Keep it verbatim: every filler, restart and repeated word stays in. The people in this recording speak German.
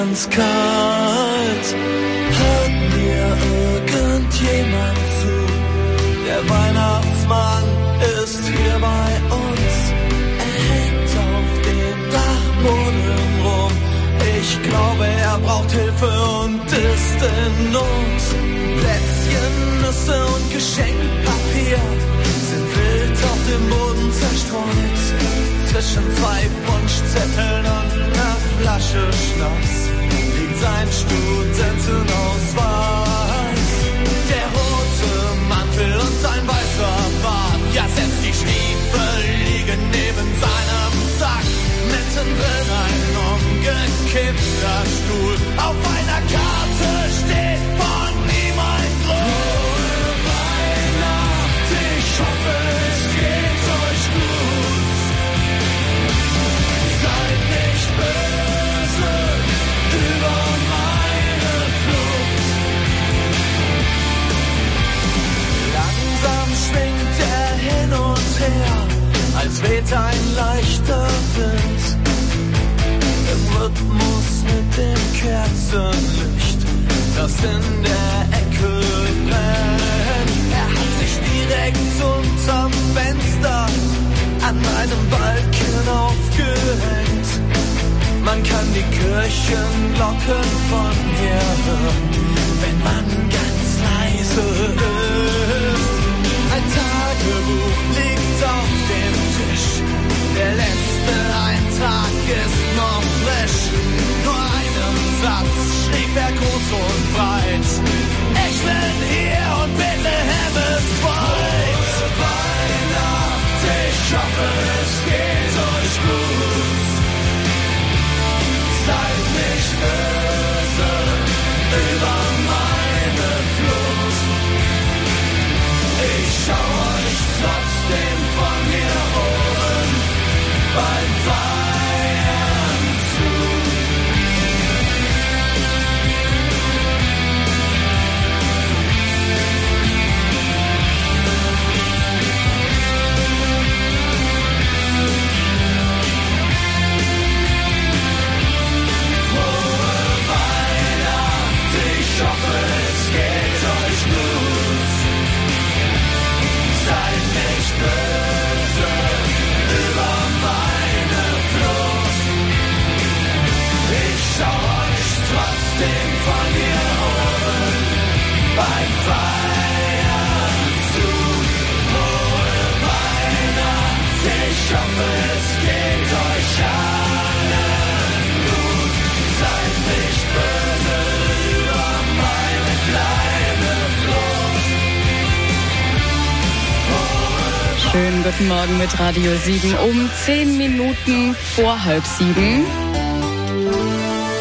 Ganz kalt, hört mir irgendjemand zu? Der Weihnachtsmann ist hier bei uns, er hängt auf dem Dachboden rum. Ich glaube, er braucht Hilfe und ist in Not. Plätzchen, Nüsse und Geschenkpapier sind wild auf dem Boden zerstreut. Zwischen zwei Wunschzetteln und einer Flasche Schnaps liegt sein Studentenausweis. Der rote Mantel und sein weißer Bart, ja selbst die Stiefel liegen neben seinem Sack. Mittendrin ein umgekippter Stuhl, auf einer Karte steht von ihm ein Gruß. Frohe Weihnacht, ich hoffe es geht euch gut. Seid nicht böse über meine Flucht. Langsam schwingt er hin und her, als weht ein leichter Wind. Im Rhythmus mit dem Kerzenlicht, das in der Ecke brennt. Er hat sich direkt unterm Fenster an einem Balken aufgehängt. Man kann die Kirchenglocken von hier hören, wenn man ganz leise ist. Ein Tagebuch liegt auf dem Tisch, der letzte Eintrag ist noch frisch. Nur einen Satz schrieb er groß und breit: Ich bin hier und Bethlehem ist weit. Frohe Weihnacht, ich hoffe es geht euch gut. Seid nicht böse über meine Flucht. Ich schau euch trotzdem von hier oben beim Feiern zu. Frohe Weihnacht, ich hoffe es geht euch gut. Seid nicht böse über meine Flucht. Ich schau euch trotzdem von hier oben beim Feiern zu. Frohe Weihnacht, ich hoffe es geht euch allen gut. Seid nicht böse über meine kleine Flucht. Schönen guten Morgen mit Radio sieben um zehn Minuten vor halb sieben.